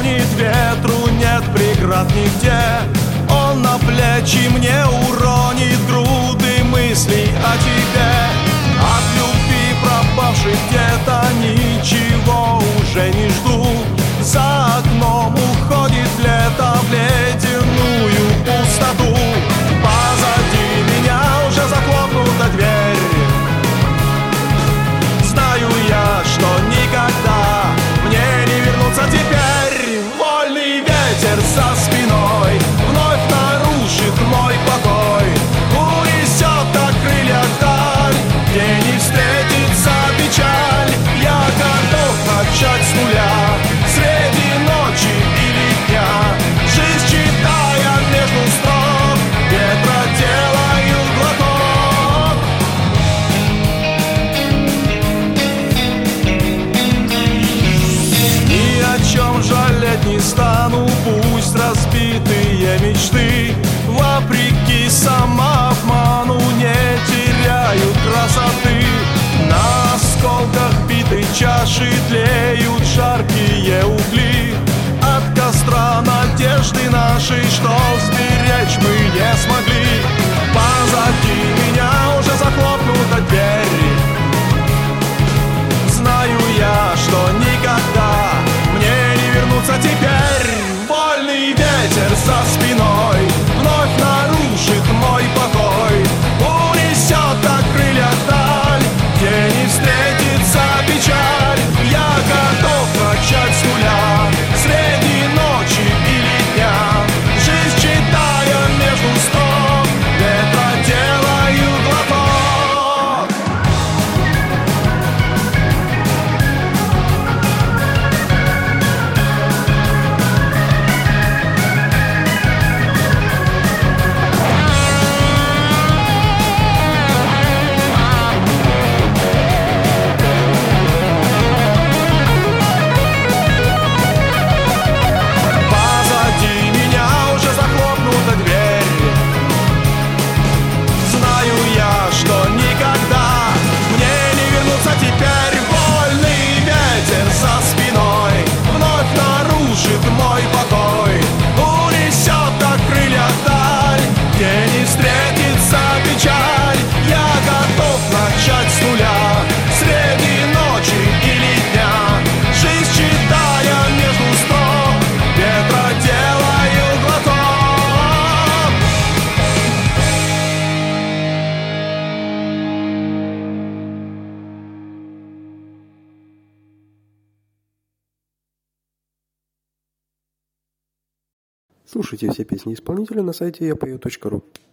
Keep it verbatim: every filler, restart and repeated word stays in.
клонит ветру, нет преград нигде. Он на плечи мне уронит груды мыслей о тебе. От любви пропавших где-то ничего уже не жду. За окном уходит лето в ледяную пустоту. Позади меня уже захлопнута дверь. Знаю я, что никогда мне не вернуться теперь. Вольный ветер за спиной вновь нарушит мой покой. Унесет на крыльях даль, где не встретится печаль. Я готов начать с нуля среди ночи или дня. Жизнь, читая между строк, ветра делаю глоток. Ни о чем жалеть не стану, пусть разбитые мечты вопреки самообману не теряют красоты. На осколках битой чаши тлеют жаркие угли от костра надежды нашей, что сберечь мы не смогли. Позади меня уже захлопнута дверь. Знаю я, что никогда мне не вернуться теперь. Вольный ветер за спиной вновь нарушит мой покой. Унесет на крыльях даль, где не встретится печаль. Я готов начать с нуля среди ночи или дня. Жизнь, читая между строк, ветра делаю глоток. Слушайте все песни исполнителя на сайте я пою точка ру.